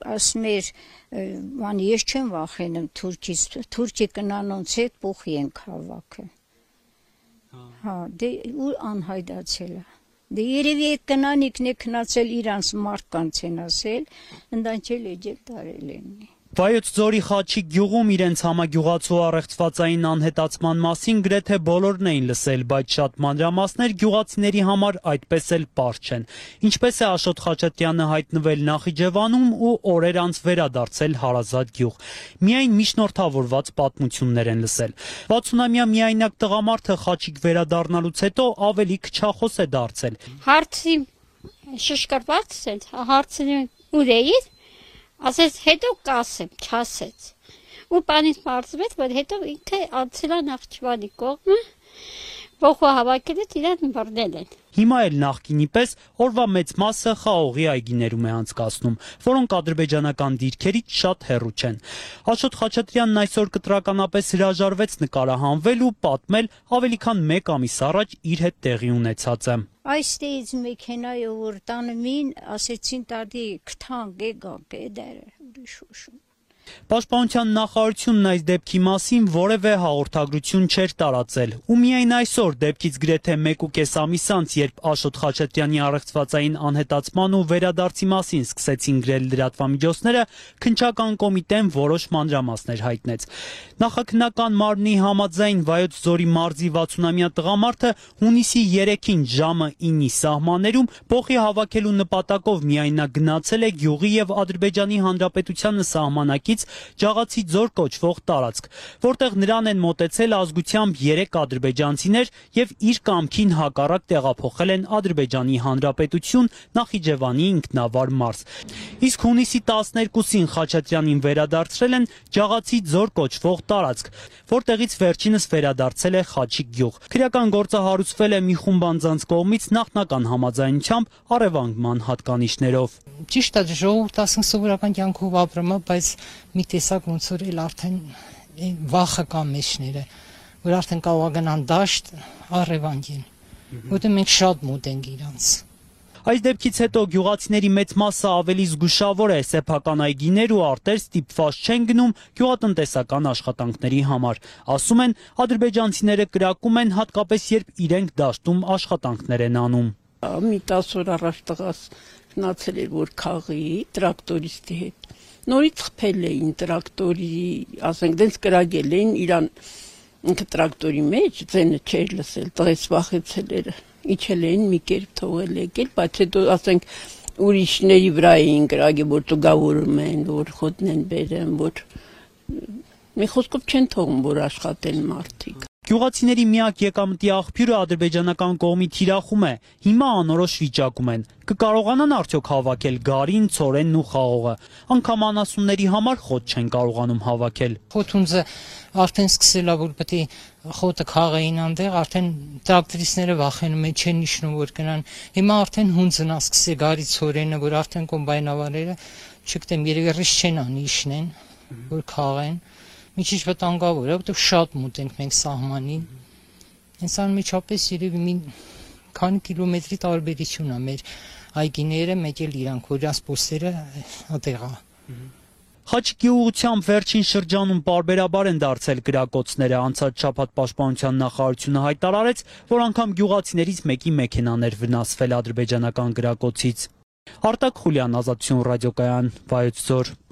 ասում էր ման ես չեմ վախենում թուրքից թուրքի կնանոնց հետ փոխի ենք հավաքը հա դե ու անհայտացել է Դե երևի այդ կնանիկն է քնացել իրանց մարդկանց են ասել, ընդանչել էջել տարել են։ Վայոց ձորի Խաչիկ գյուղում իրենց համագյուղացու առեղծվածային անհետացման մասին գրեթե բոլորն էին լսել, բայց շատ մանրամասներ գյուղացիների համար այդպես էլ պարզ չեն։ Ինչպես է Աշոտ Խաչատրյանը հայտնվել Նախիջևանում ու օրեր անց վերադարձել հարազատ գյուղ։ Միայն միջնորդավորված պատմություններ են լսել։ 60-ամյա միայնակ տղամարդը Խաչիկ վերադառնալուց հետո ավելի քչախոս է դարձել։ Հարցի շշկրված է, հարցին ուր էիր Ասեց հետո կասեմ, չասեց ու բանից պարզվեց, որ հետո ինքը անցել է Նախճիվանի կողմը, ողո հավաքել է իրան բռնել են։ Հիմա էլ նախկինի պես օրվա մեծ մասը խաղողի այգիներում է անցկացնում, որոնք ադրբեջանական դիրքերից շատ հեռու չեն։ Աշոտ Խաչատրյանն այսօր կտրականապես հրաժարվեց նկարահանվել ու պատմել ավելի քան 1 ամիս առաջ իր հետ տեղի ունեցածը։ Այստեղից մեքենայով որ տանը մին ասեցին տադի քթանք եկակ է դեր ուրիշ ուշում Պաշտպանության նախարարությունն այս դեպքի մասին որևէ հաղորդագրություն չէր տարածել, ու միայն այսօր դեպքից գրեթե 1.5 ամիս անց, երբ Աշոտ Խաչատրյանի առեղծվածային անհետացման ու վերադարձի մասին սկսեցին գրել լրատվամիջոցները, քննչական կոմիտեն որոշ մանրամասներ հայտնեց։ Նախաքննական մարմնի համաձայն Վայոց ձորի մարզի 60-ամյա տղամարդը հունիսի 3-ին ժամը 9-ի սահմաններում փոխի հավաքելու նպատակով միայնակ գնացել է գյուղի եւ Ադրբեջանի Հանրապետության սահմանակից Ջաղացի ձոր կոչվող տարածք, որտեղ նրան են մոտեցել ազգությամբ 3 ադրբեջանցիներ եւ իր կամքին հակառակ տեղափոխել են Ադրբեջանի Հանրապետություն Նախիջևանի ինքնավար մարզ։ Իսկ հունիսի 12-ին Խաչատրյանին վերադարձրել են Ջաղացի ձոր կոչվող տարածք, որտեղից վերջինս վերադարձել է Խաչիկ գյուղ։ Քրեական գործը հարուցվել է մի խումբ անձանց կողմից նախնական համաձայնությամբ առևանգման հատկանիշներով։ Ճիշտ է, ժողովուրդը ասենք սովորական կյանքով ապրում է, բայց մի տեսակ ոնց որ էլ արդեն վախը կա մեջները, որ արդեն կարող է գնան դաշտ առևանգին, որտեղ մենք շատ մոտ ենք իրանց։ Այս դեպքից հետո գյուղացիների մեծ մասը ավելի զգուշավոր է, սեփական այգիներ ու արտեր ստիպված չեն գնում գյուղատնտեսական աշխատանքների համար։ Ասում են, ադրբեջանցիները կրակում են հատկապես երբ իրենք դաշտում աշխատանքներ են անում։ Մի 10 օր առաջ տղաս գնացել էր որ քաղի տրակտորիստի հետ։ Նորից խփել էին տրակտորի, ասենք դենց կրակել էին իրան ինքը տրակտորի մեջ, ձենը չէր լսել, տղես վախեցել էր, իջել էին մի կերպ թողել եկել, բայց հետո ասենք ուրիշների վրա էին կրակել, որ տուգավորում են, որ խոտն են բերեն, որ մի խոսքով չեն թողում, որ աշխատեն մարդիկ։ Գյուղացիների միակ եկամտի աղբյուրը ադրբեջանական կողմի թիրախում է, հիմա անորոշ վիճակում են։ Կկարողանան արդյոք հավաքել գարին, ցորենն ու խաղողը։ Անգամ անասունների համար խոտ չեն կարողանում հավաքել։ Խոթունձը արդեն սկսել է, որ պետք է խոտը քաղեին այնտեղ, արդեն տրակտորիստները վախենում են, չեն իշնում որ գնան։ Հիմա արդեն հունձն է սկսել գարի ցորենը, որ արդեն կոմբայնավարերը, չգիտեմ, երևի չեն անի իշնեն, որ քաղեն։ Մի քիչ վտանգավոր է, որտեղ շատ մոտ ենք մենք սահմանին։ Հենց անմիջապես երևի մի քանի կիլոմետրի տարբերություն է մեր այգիները, մեկ էլ իրանք, որ իրաց պոստերը այդտեղ է։ Խաչիկի ուղղությամբ վերջին շրջանում պարբերաբար են դարձել գրակոծները, անցած շաբաթ Պաշտպանության նախարարությունը հայտարարեց, որ անգամ գյուղացիներից մեկի մեքենաներ վնասվել ադրբեջանական գրակոծից։ Արտակ Խուլյան, Ազատություն ռադիոկայան, Վայոց ձոր։